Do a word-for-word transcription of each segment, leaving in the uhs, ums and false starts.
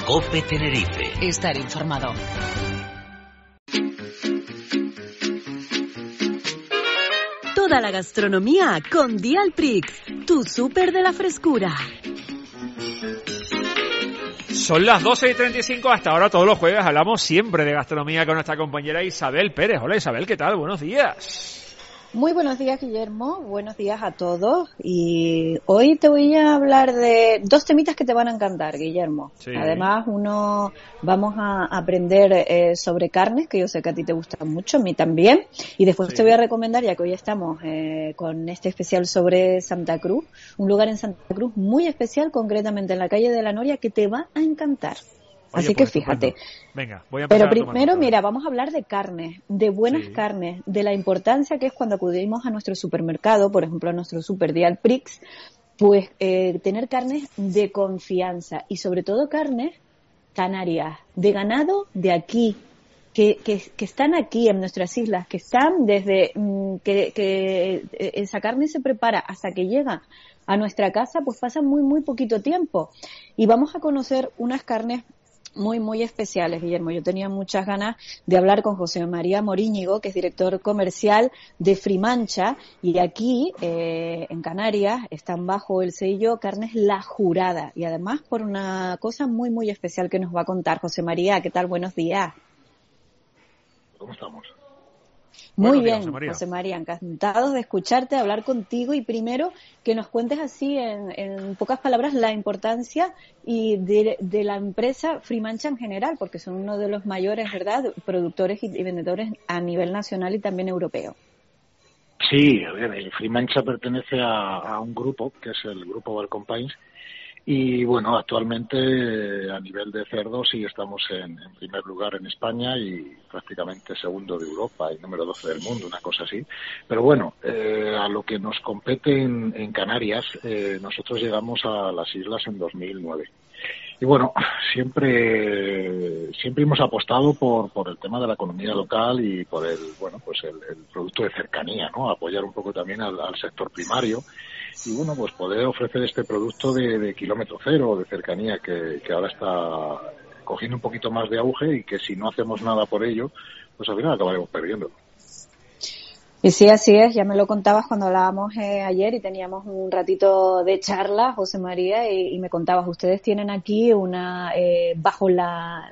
COPE Tenerife. Estar informado. Toda la gastronomía con Dialprix, tu súper de la frescura. Son las doce y treinta y cinco, hasta ahora todos los jueves hablamos siempre de gastronomía con nuestra compañera Isabel Pérez. Hola Isabel, ¿qué tal? Buenos días. Muy buenos días, Guillermo, buenos días a todos, y hoy te voy a hablar de dos temitas que te van a encantar, Guillermo. Sí. Además, uno, vamos a aprender eh, sobre carnes, que yo sé que a ti te gustan mucho, a mí también, y después sí. Te voy a recomendar, ya que hoy estamos eh, con este especial sobre Santa Cruz, un lugar en Santa Cruz muy especial, concretamente en la calle de la Noria, que te va a encantar. Oye, Así pues, que fíjate. Estupendo. Venga, voy a Pero primero, mira, vamos a hablar de carnes, de buenas sí. carnes, de la importancia que es cuando acudimos a nuestro supermercado, por ejemplo a nuestro super Dialprix, pues eh, tener carnes de confianza y sobre todo carnes canarias, de ganado de aquí, que, que, que están aquí en nuestras islas, que están desde mmm, que, que esa carne se prepara hasta que llega a nuestra casa, pues pasa muy, muy poquito tiempo. Y vamos a conocer unas carnes muy, muy especiales, Guillermo. Yo tenía muchas ganas de hablar con José María Moríñigo, que es director comercial de Frimancha, y aquí, eh, en Canarias, están bajo el sello Carnes La Jurada, y además por una cosa muy, muy especial que nos va a contar. José María, ¿qué tal? Buenos días. ¿Cómo estamos? Muy bien, José María. José María, encantados de escucharte, de hablar contigo, y primero que nos cuentes así en, en pocas palabras la importancia y de, de la empresa Frimancha en general, porque son uno de los mayores, ¿verdad?, productores y, y vendedores a nivel nacional y también europeo. Sí, a ver, Frimancha pertenece a, a un grupo, que es el Grupo Valcompains, y bueno, actualmente a nivel de cerdo sí estamos en, en primer lugar en España y prácticamente segundo de Europa y número doce del mundo, una cosa así. Pero bueno, eh, a lo que nos compete en, en Canarias, eh, nosotros llegamos a las islas en dos mil nueve. Y bueno, siempre siempre hemos apostado por por el tema de la economía local y por el bueno pues el, el producto de cercanía, ¿no? Apoyar un poco también al, al sector primario y bueno pues poder ofrecer este producto de, de kilómetro cero, de cercanía, que, que ahora está cogiendo un poquito más de auge y que si no hacemos nada por ello, pues al final acabaremos perdiendo. Y sí, así es, ya me lo contabas cuando hablábamos eh, ayer y teníamos un ratito de charla, José María, y, y me contabas, ustedes tienen aquí una, eh, bajo la,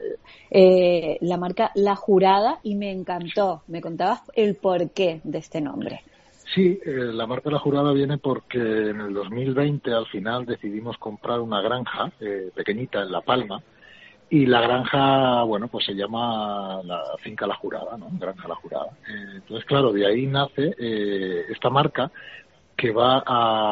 eh, la marca La Jurada, y me encantó, me contabas el porqué de este nombre. Sí, eh, la marca La Jurada viene porque en el dos mil veinte al final decidimos comprar una granja eh, pequeñita en La Palma. Y la granja, bueno, pues se llama la Finca La Jurada, ¿no? Granja La Jurada. Eh, entonces, claro, de ahí nace eh, esta marca que va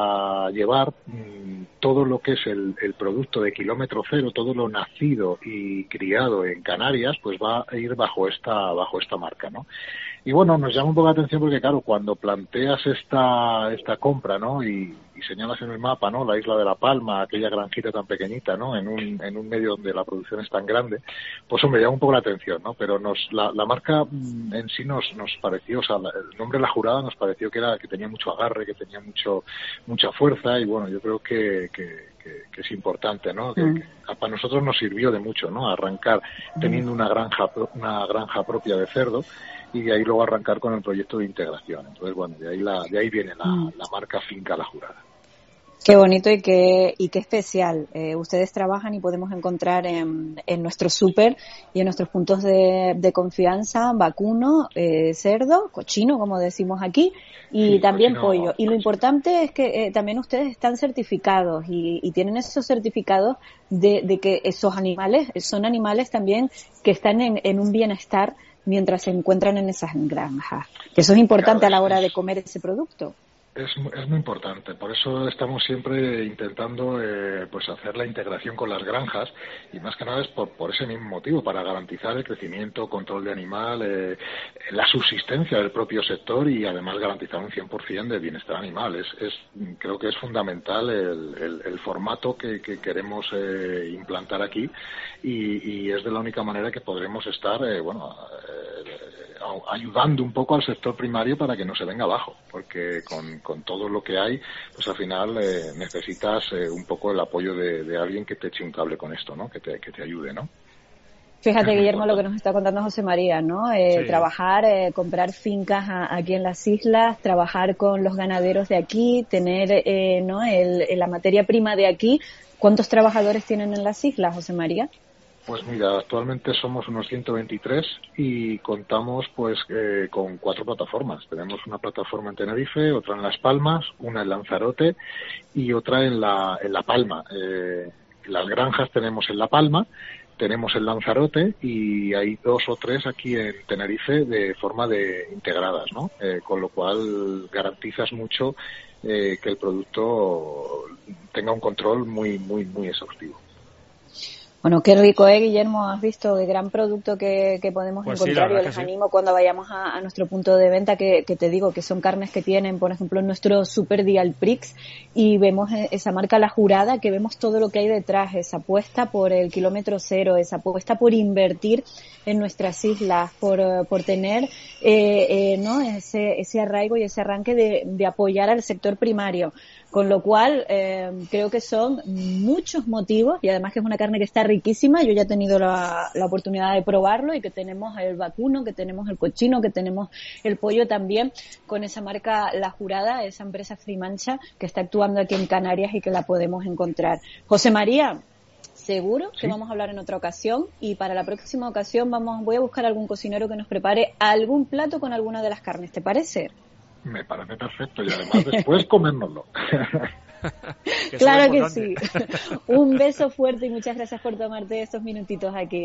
a llevar mmm, todo lo que es el, el producto de kilómetro cero, todo lo nacido y criado en Canarias, pues va a ir bajo esta bajo esta marca, ¿no? Y bueno, nos llama un poco la atención porque, claro, cuando planteas esta esta compra, ¿no? Y, y señalas en el mapa, ¿no? La isla de La Palma, aquella granjita tan pequeñita, ¿no? En un en un medio donde la producción es tan grande, pues hombre, llama un poco la atención, ¿no? Pero nos la, la marca en sí nos nos pareció, o sea, el nombre La Jurada nos pareció que era que tenía mucho agarre, que tenía mucho mucha fuerza, y bueno, yo creo que que, que, que es importante, ¿no? Que, mm. que para nosotros nos sirvió de mucho, ¿no? Arrancar teniendo una granja una granja propia de cerdo, y de ahí luego arrancar con el proyecto de integración. Entonces, bueno, de ahí la de ahí viene la, mm. la marca Finca La Jurada. Qué bonito y qué y qué especial. Eh, ustedes trabajan y podemos encontrar en, en nuestro súper y en nuestros puntos de, de confianza vacuno, eh, cerdo, cochino, como decimos aquí, y sí, también cochino, pollo. Y lo importante es que eh, también ustedes están certificados y, y tienen esos certificados de, de que esos animales son animales también que están en, en un bienestar mientras se encuentran en esas granjas. Que eso es importante claro, a la hora de comer ese producto. Es, es muy importante, por eso estamos siempre intentando eh, pues hacer la integración con las granjas, y más que nada es por, por ese mismo motivo, para garantizar el crecimiento, control de animal, eh, la subsistencia del propio sector y además garantizar un cien por ciento de bienestar animal. Es, es, creo que es fundamental el, el, el formato que, que queremos eh, implantar aquí, y, y es de la única manera que podremos estar, eh, bueno, eh, ayudando un poco al sector primario para que no se venga abajo, porque con, con todo lo que hay, pues al final eh, necesitas eh, un poco el apoyo de, de alguien que te eche un cable con esto, ¿no? Que te, que te ayude, ¿no? Fíjate, Guillermo, lo que nos está contando José María, ¿no? Eh, sí. Trabajar, eh, comprar fincas a, aquí en las islas, trabajar con los ganaderos de aquí, tener, eh, ¿no? El, la materia prima de aquí. ¿Cuántos trabajadores tienen en las islas, José María? Pues mira, actualmente somos unos ciento veintitrés y contamos pues eh, con cuatro plataformas. Tenemos una plataforma en Tenerife, otra en Las Palmas, una en Lanzarote y otra en La, en La Palma. Eh, las granjas tenemos en La Palma, tenemos en Lanzarote y hay dos o tres aquí en Tenerife de forma de integradas, ¿no? Eh, con lo cual garantizas mucho eh, que el producto tenga un control muy, muy, muy exhaustivo. Bueno, qué rico, ¿eh, Guillermo? Has visto el gran producto que, que podemos pues encontrar. Sí, Yo les sí. animo cuando vayamos a, a nuestro punto de venta, que, que te digo que son carnes que tienen, por ejemplo, en nuestro Super Dial Prix, y vemos esa marca La Jurada, que vemos todo lo que hay detrás, esa apuesta por el kilómetro cero, esa apuesta por invertir en nuestras islas, por, por tener eh, eh, no ese, ese arraigo y ese arranque de, de apoyar al sector primario. Con lo cual, eh, creo que son muchos motivos, y además que es una carne que está riquísima. Yo ya he tenido la, la oportunidad de probarlo, y que tenemos el vacuno, que tenemos el cochino, que tenemos el pollo también, con esa marca La Jurada, esa empresa Frimancha que está actuando aquí en Canarias y que la podemos encontrar. José María, seguro que ¿Sí? vamos a hablar en otra ocasión, y para la próxima ocasión vamos voy a buscar algún cocinero que nos prepare algún plato con alguna de las carnes, ¿te parece? Me parece perfecto y además después comérnoslo. Claro que sí. Un beso fuerte y muchas gracias por tomarte estos minutitos aquí.